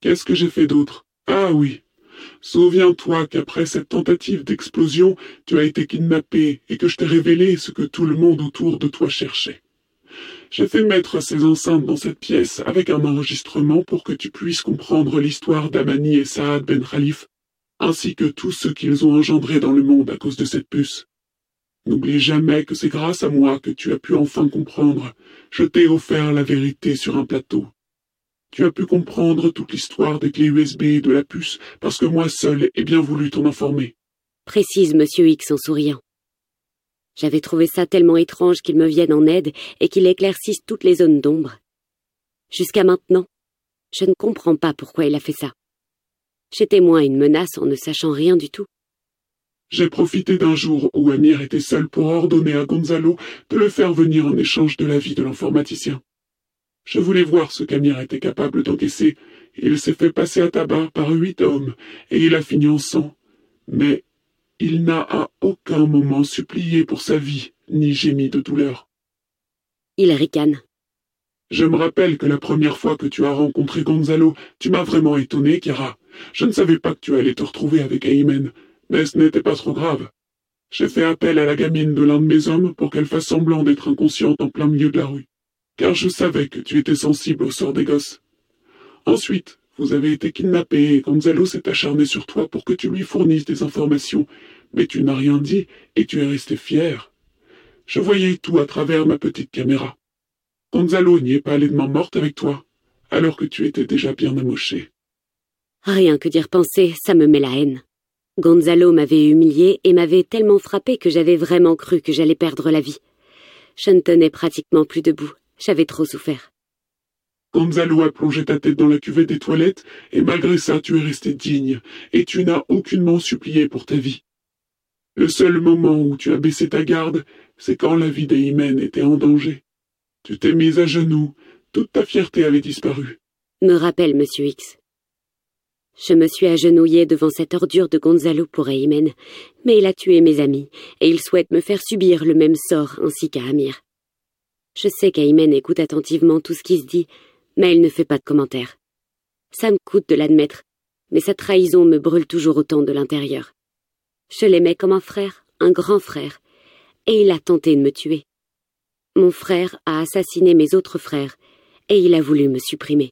Qu'est-ce que j'ai fait d'autre? Ah oui. Souviens-toi qu'après cette tentative d'explosion, tu as été kidnappé et que je t'ai révélé ce que tout le monde autour de toi cherchait. J'ai fait mettre ces enceintes dans cette pièce avec un enregistrement pour que tu puisses comprendre l'histoire d'Amani et Saad Ben Khalif, ainsi que tout ce qu'ils ont engendré dans le monde à cause de cette puce. N'oublie jamais que c'est grâce à moi que tu as pu enfin comprendre. Je t'ai offert la vérité sur un plateau. Tu as pu comprendre toute l'histoire des clés USB et de la puce parce que moi seul ai bien voulu t'en informer. Précise Monsieur X en souriant. J'avais trouvé ça tellement étrange qu'il me vienne en aide et qu'il éclaircisse toutes les zones d'ombre. Jusqu'à maintenant, je ne comprends pas pourquoi il a fait ça. J'étais moins une menace en ne sachant rien du tout. J'ai profité d'un jour où Amir était seul pour ordonner à Gonzalo de le faire venir en échange de la vie de l'informaticien. Je voulais voir ce qu'Amir était capable d'encaisser. Il s'est fait passer à tabac par 8 hommes et il a fini en sang. Mais il n'a à aucun moment supplié pour sa vie, ni gémi de douleur. Il ricane. Je me rappelle que la première fois que tu as rencontré Gonzalo, tu m'as vraiment étonné, Chiara. Je ne savais pas que tu allais te retrouver avec Aymen, mais ce n'était pas trop grave. J'ai fait appel à la gamine de l'un de mes hommes pour qu'elle fasse semblant d'être inconsciente en plein milieu de la rue, car je savais que tu étais sensible au sort des gosses. Ensuite, vous avez été kidnappé et Gonzalo s'est acharné sur toi pour que tu lui fournisses des informations, mais tu n'as rien dit et tu es resté fier. Je voyais tout à travers ma petite caméra. Gonzalo n'y est pas allé de main morte avec toi, alors que tu étais déjà bien amoché. Rien que d'y repenser, ça me met la haine. Gonzalo m'avait humilié et m'avait tellement frappé que j'avais vraiment cru que j'allais perdre la vie. Je ne tenais pratiquement plus debout, j'avais trop souffert. Gonzalo a plongé ta tête dans la cuvette des toilettes, et malgré ça tu es resté digne, et tu n'as aucunement supplié pour ta vie. Le seul moment où tu as baissé ta garde, c'est quand la vie d'Aymen était en danger. Tu t'es mise à genoux, toute ta fierté avait disparu. Me rappelle Monsieur X. Je me suis agenouillée devant cette ordure de Gonzalo pour Aymen, mais il a tué mes amis, et il souhaite me faire subir le même sort ainsi qu'à Amir. Je sais qu'Aymen écoute attentivement tout ce qui se dit, mais il ne fait pas de commentaires. Ça me coûte de l'admettre, mais sa trahison me brûle toujours autant de l'intérieur. Je l'aimais comme un frère, un grand frère, et il a tenté de me tuer. Mon frère a assassiné mes autres frères, et il a voulu me supprimer.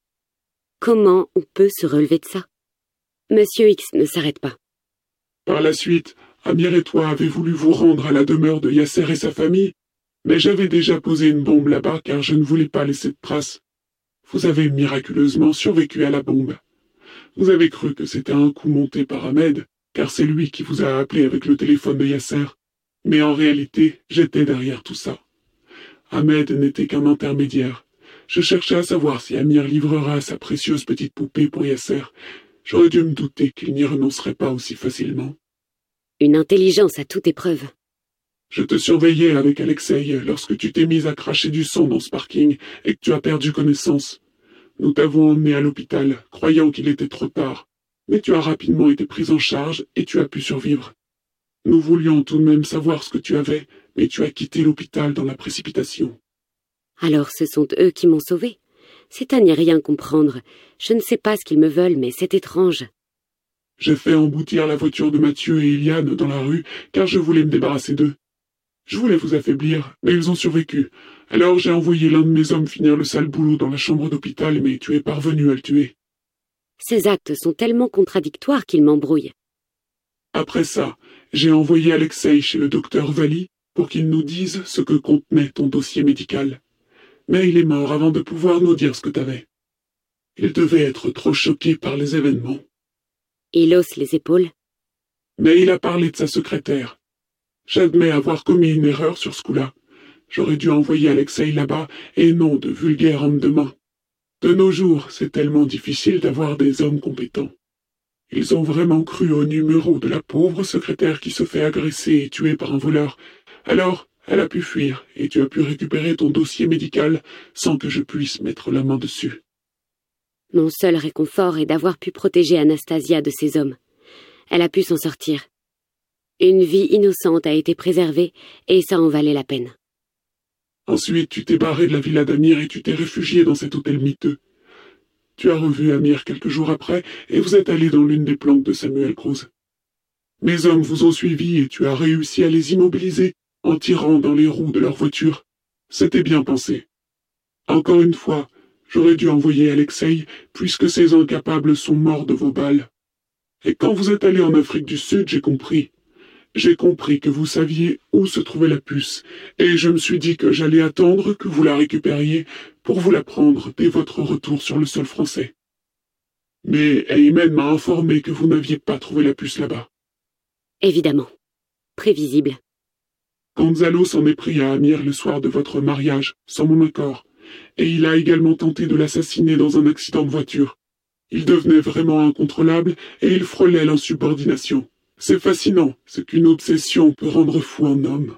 Comment on peut se relever de ça? Monsieur X ne s'arrête pas. Par la suite, Amir et toi avez voulu vous rendre à la demeure de Yasser et sa famille, mais j'avais déjà posé une bombe là-bas car je ne voulais pas laisser de traces. Vous avez miraculeusement survécu à la bombe. Vous avez cru que c'était un coup monté par Ahmed, car c'est lui qui vous a appelé avec le téléphone de Yasser. Mais en réalité, j'étais derrière tout ça. Ahmed n'était qu'un intermédiaire. Je cherchais à savoir si Amir livrera sa précieuse petite poupée pour Yasser. J'aurais dû me douter qu'il n'y renoncerait pas aussi facilement. Une intelligence à toute épreuve. Je te surveillais avec Alexei lorsque tu t'es mise à cracher du sang dans ce parking et que tu as perdu connaissance. Nous t'avons emmené à l'hôpital, croyant qu'il était trop tard. Mais tu as rapidement été prise en charge et tu as pu survivre. Nous voulions tout de même savoir ce que tu avais, mais tu as quitté l'hôpital dans la précipitation. Alors ce sont eux qui m'ont sauvée. C'est à n'y rien comprendre. Je ne sais pas ce qu'ils me veulent, mais c'est étrange. J'ai fait emboutir la voiture de Mathieu et Iliane dans la rue, car je voulais me débarrasser d'eux. Je voulais vous affaiblir, mais ils ont survécu. Alors j'ai envoyé l'un de mes hommes finir le sale boulot dans la chambre d'hôpital, mais tu es parvenu à le tuer. Ces actes sont tellement contradictoires qu'ils m'embrouillent. Après ça, j'ai envoyé Alexei chez le docteur Vali pour qu'il nous dise ce que contenait ton dossier médical. Mais il est mort avant de pouvoir nous dire ce que t'avais. Il devait être trop choqué par les événements. Il hausse les épaules. Mais il a parlé de sa secrétaire. J'admets avoir commis une erreur sur ce coup-là. J'aurais dû envoyer Alexei là-bas et non de vulgaires hommes de main. De nos jours, c'est tellement difficile d'avoir des hommes compétents. Ils ont vraiment cru au numéro de la pauvre secrétaire qui se fait agresser et tuer par un voleur. Alors, elle a pu fuir et tu as pu récupérer ton dossier médical sans que je puisse mettre la main dessus. Mon seul réconfort est d'avoir pu protéger Anastasia de ces hommes. Elle a pu s'en sortir. Une vie innocente a été préservée et ça en valait la peine. Ensuite, tu t'es barré de la villa d'Amir et tu t'es réfugié dans cet hôtel miteux. Tu as revu Amir quelques jours après et vous êtes allé dans l'une des planques de Samuel Cruz. Mes hommes vous ont suivi et tu as réussi à les immobiliser en tirant dans les roues de leur voiture. C'était bien pensé. Encore une fois, j'aurais dû envoyer Alexei puisque ces incapables sont morts de vos balles. Et quand vous êtes allé en Afrique du Sud, j'ai compris. J'ai compris que vous saviez où se trouvait la puce, et je me suis dit que j'allais attendre que vous la récupériez pour vous la prendre dès votre retour sur le sol français. Mais Ayman m'a informé que vous n'aviez pas trouvé la puce là-bas. Évidemment. Prévisible. Gonzalo s'en est pris à Amir le soir de votre mariage, sans mon accord, et il a également tenté de l'assassiner dans un accident de voiture. Il devenait vraiment incontrôlable et il frôlait l'insubordination. C'est fascinant, ce qu'une obsession peut rendre fou un homme.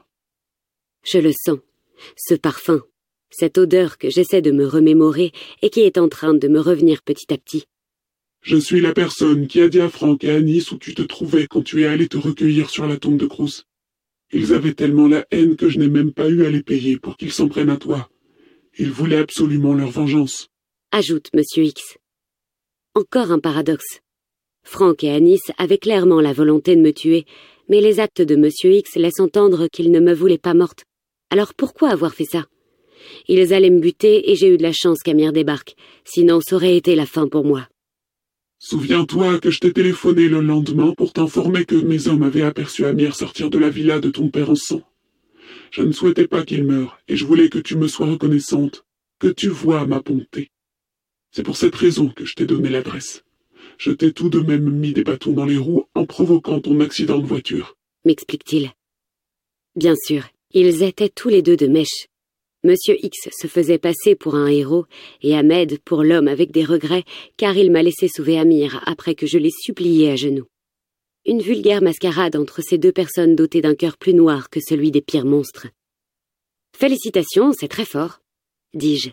Je le sens. Ce parfum. Cette odeur que j'essaie de me remémorer et qui est en train de me revenir petit à petit. Je suis la personne qui a dit à Franck et à Nice où tu te trouvais quand tu es allé te recueillir sur la tombe de Cruz. Ils avaient tellement la haine que je n'ai même pas eu à les payer pour qu'ils s'en prennent à toi. Ils voulaient absolument leur vengeance. Ajoute Monsieur X. Encore un paradoxe. Franck et Anis avaient clairement la volonté de me tuer, mais les actes de Monsieur X laissent entendre qu'ils ne me voulaient pas morte. Alors pourquoi avoir fait ça? Ils allaient me buter et j'ai eu de la chance qu'Amir débarque, sinon ça aurait été la fin pour moi. Souviens-toi que je t'ai téléphoné le lendemain pour t'informer que mes hommes avaient aperçu Amir sortir de la villa de ton père en sang. Je ne souhaitais pas qu'il meure, et je voulais que tu me sois reconnaissante, que tu vois ma bonté. C'est pour cette raison que je t'ai donné l'adresse. Je t'ai tout de même mis des bâtons dans les roues en provoquant ton accident de voiture. M'explique-t-il. Bien sûr, ils étaient tous les deux de mèche. Monsieur X se faisait passer pour un héros et Ahmed pour l'homme avec des regrets car il m'a laissé sauver Amir après que je l'ai supplié à genoux. Une vulgaire mascarade entre ces deux personnes dotées d'un cœur plus noir que celui des pires monstres. Félicitations, c'est très fort, dis-je.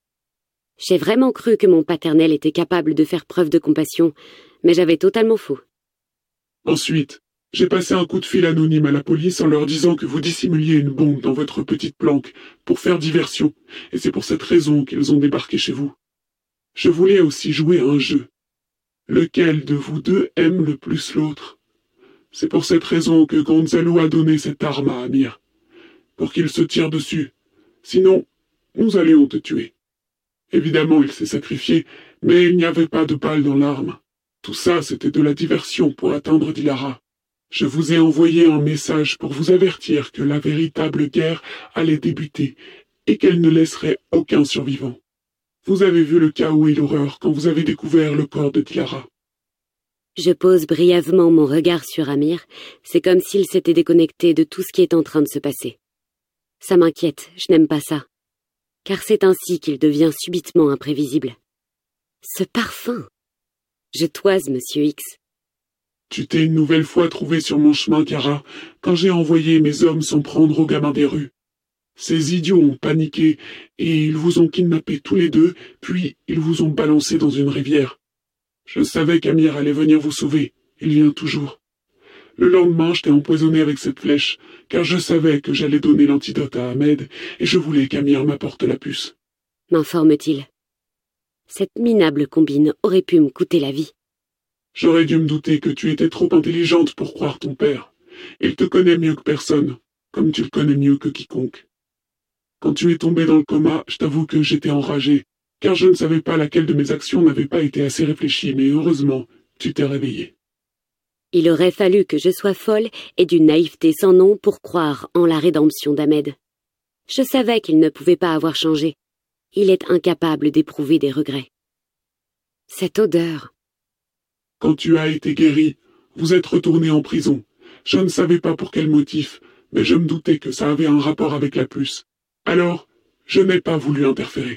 J'ai vraiment cru que mon paternel était capable de faire preuve de compassion, mais j'avais totalement faux. Ensuite, j'ai passé un coup de fil anonyme à la police en leur disant que vous dissimuliez une bombe dans votre petite planque pour faire diversion, et c'est pour cette raison qu'ils ont débarqué chez vous. Je voulais aussi jouer un jeu. Lequel de vous deux aime le plus l'autre? C'est pour cette raison que Gonzalo a donné cette arme à Amir, pour qu'il se tire dessus. Sinon, nous allions te tuer. Évidemment, il s'est sacrifié, mais il n'y avait pas de balle dans l'arme. Tout ça, c'était de la diversion pour atteindre Dilara. Je vous ai envoyé un message pour vous avertir que la véritable guerre allait débuter et qu'elle ne laisserait aucun survivant. Vous avez vu le chaos et l'horreur quand vous avez découvert le corps de Dilara. Je pose brièvement mon regard sur Amir, c'est comme s'il s'était déconnecté de tout ce qui est en train de se passer. Ça m'inquiète, je n'aime pas ça. Car c'est ainsi qu'il devient subitement imprévisible. Ce parfum! Je toise Monsieur X. Tu t'es une nouvelle fois trouvé sur mon chemin, Kara, quand j'ai envoyé mes hommes s'en prendre aux gamins des rues. Ces idiots ont paniqué, et ils vous ont kidnappés tous les deux, puis ils vous ont balancé dans une rivière. Je savais qu'Amir allait venir vous sauver, il vient toujours. Le lendemain, je t'ai empoisonné avec cette flèche, car je savais que j'allais donner l'antidote à Ahmed, et je voulais qu'Amir m'apporte la puce. M'informe-t-il. Cette minable combine aurait pu me coûter la vie. J'aurais dû me douter que tu étais trop intelligente pour croire ton père. Il te connaît mieux que personne, comme tu le connais mieux que quiconque. Quand tu es tombé dans le coma, je t'avoue que j'étais enragé, car je ne savais pas laquelle de mes actions n'avait pas été assez réfléchie, mais heureusement, tu t'es réveillé. Il aurait fallu que je sois folle et d'une naïveté sans nom pour croire en la rédemption d'Ahmed. Je savais qu'il ne pouvait pas avoir changé. Il est incapable d'éprouver des regrets. Cette odeur... Quand tu as été guéri, vous êtes retourné en prison. Je ne savais pas pour quel motif, mais je me doutais que ça avait un rapport avec la puce. Alors, je n'ai pas voulu interférer.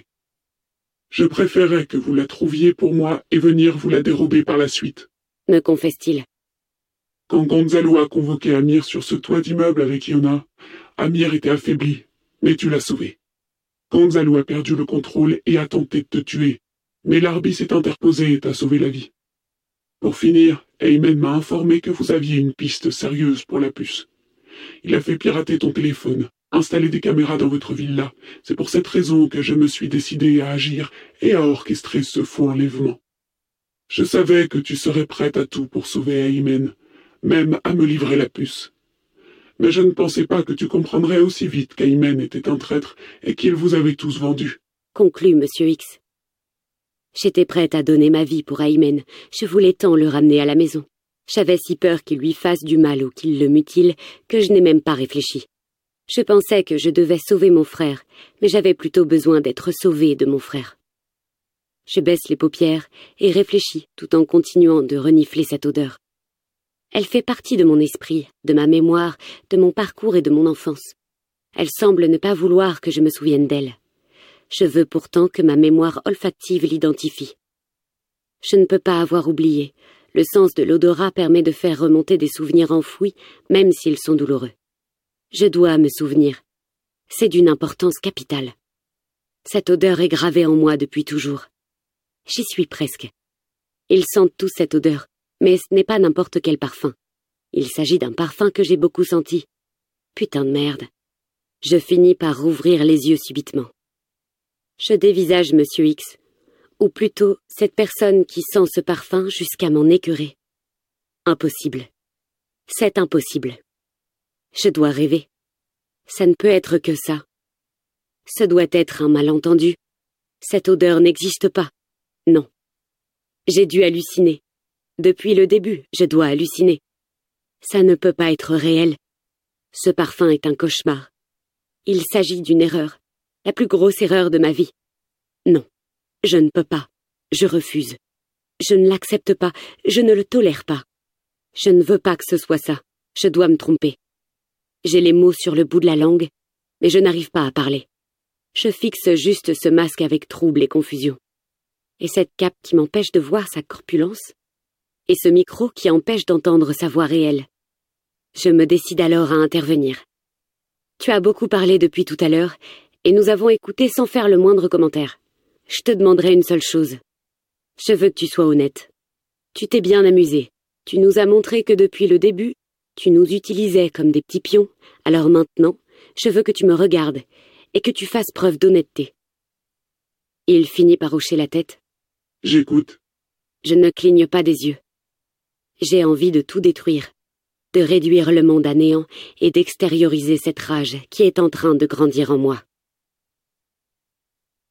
Je préférais que vous la trouviez pour moi et venir vous la dérober par la suite. Me confesse-t-il. Quand Gonzalo a convoqué Amir sur ce toit d'immeuble avec Iona, Amir était affaibli, mais tu l'as sauvé. Gonzalo a perdu le contrôle et a tenté de te tuer, mais l'Arbi s'est interposé et t'a sauvé la vie. Pour finir, Ayman m'a informé que vous aviez une piste sérieuse pour la puce. Il a fait pirater ton téléphone, installer des caméras dans votre villa. C'est pour cette raison que je me suis décidé à agir et à orchestrer ce faux enlèvement. Je savais que tu serais prête à tout pour sauver Aymen, même à me livrer la puce. Mais je ne pensais pas que tu comprendrais aussi vite qu'Aymen était un traître et qu'il vous avait tous vendus. Conclut Monsieur X. J'étais prête à donner ma vie pour Aymen. Je voulais tant le ramener à la maison. J'avais si peur qu'il lui fasse du mal ou qu'il le mutile que je n'ai même pas réfléchi. Je pensais que je devais sauver mon frère, mais j'avais plutôt besoin d'être sauvée de mon frère. Je baisse les paupières et réfléchis tout en continuant de renifler cette odeur. Elle fait partie de mon esprit, de ma mémoire, de mon parcours et de mon enfance. Elle semble ne pas vouloir que je me souvienne d'elle. Je veux pourtant que ma mémoire olfactive l'identifie. Je ne peux pas avoir oublié. Le sens de l'odorat permet de faire remonter des souvenirs enfouis, même s'ils sont douloureux. Je dois me souvenir. C'est d'une importance capitale. Cette odeur est gravée en moi depuis toujours. J'y suis presque. Ils sentent tous cette odeur, mais ce n'est pas n'importe quel parfum. Il s'agit d'un parfum que j'ai beaucoup senti. Putain de merde. Je finis par rouvrir les yeux subitement. Je dévisage Monsieur X, ou plutôt cette personne qui sent ce parfum jusqu'à m'en écœurer. Impossible. C'est impossible. Je dois rêver. Ça ne peut être que ça. Ce doit être un malentendu. Cette odeur n'existe pas. Non. J'ai dû halluciner. Depuis le début, je dois halluciner. Ça ne peut pas être réel. Ce parfum est un cauchemar. Il s'agit d'une erreur. La plus grosse erreur de ma vie. Non. Je ne peux pas. Je refuse. Je ne l'accepte pas. Je ne le tolère pas. Je ne veux pas que ce soit ça. Je dois me tromper. J'ai les mots sur le bout de la langue, mais je n'arrive pas à parler. Je fixe juste ce masque avec trouble et confusion. Et cette cape qui m'empêche de voir sa corpulence. Et ce micro qui empêche d'entendre sa voix réelle. Je me décide alors à intervenir. Tu as beaucoup parlé depuis tout à l'heure, et nous avons écouté sans faire le moindre commentaire. Je te demanderai une seule chose. Je veux que tu sois honnête. Tu t'es bien amusé. Tu nous as montré que depuis le début, tu nous utilisais comme des petits pions. Alors maintenant, je veux que tu me regardes et que tu fasses preuve d'honnêteté. Il finit par hocher la tête. J'écoute. Je ne cligne pas des yeux. J'ai envie de tout détruire, de réduire le monde à néant et d'extérioriser cette rage qui est en train de grandir en moi.